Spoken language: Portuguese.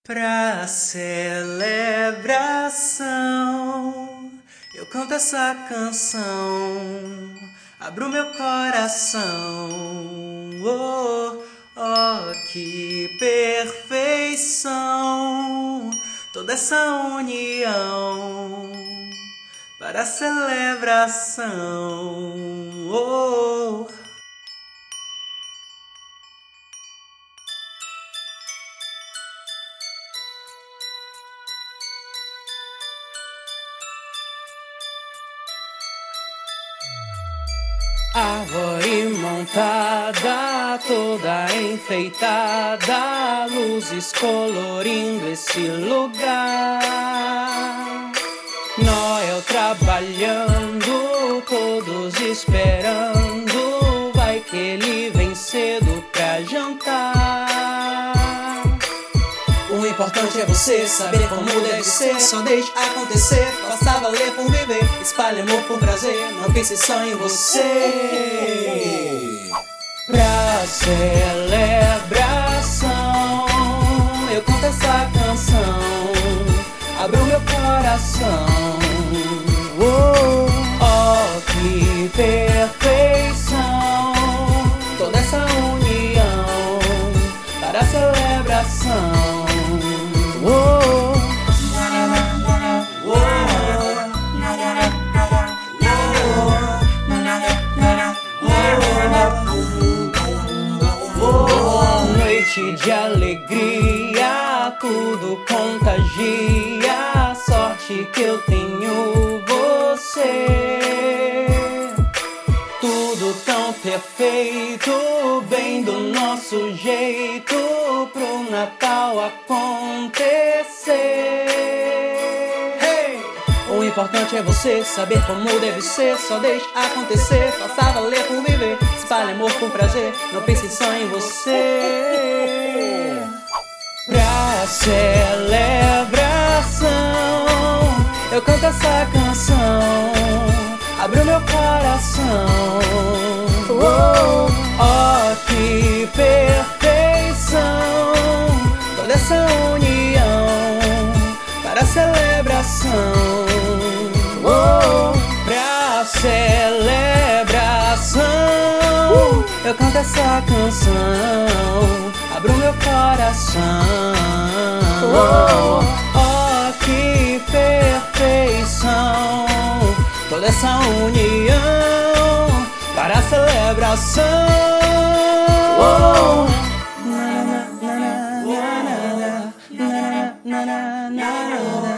Pra celebração, eu canto essa canção, abro meu coração. Oh, oh, que perfeição, toda essa união para a celebração. Oh. Árvore montada, toda enfeitada, luzes colorindo esse lugar. Noel trabalhando, todos esperando, vai que ele vem cedo pra jantar. O importante é você saber como deve ser. Só deixe acontecer, faça valer por viver. Espalhe amor por prazer, não pense só em você. Pra celebração, eu canto essa canção, abro meu coração. Oh, oh, que perfeição, toda essa união para a celebração. Noite de alegria, tudo contagia, sorte que eu tenho você. Tudo tão perfeito, bem do nosso jeito, pro Natal acontecer. Hey! O importante é você saber como deve ser. Só deixe acontecer, faça valer por viver. Espalhe amor com prazer, não pense só em você. Pra celebração, eu canto essa canção, abro meu coração. Oh, oh, que perfeição, toda essa união para a celebração. Oh, pra celebração, eu canto essa canção, abro meu coração. Oh, oh, que perfeição, toda essa união para a celebração. Oh. Na, na, na, na, na, na, na, na, na, na, na.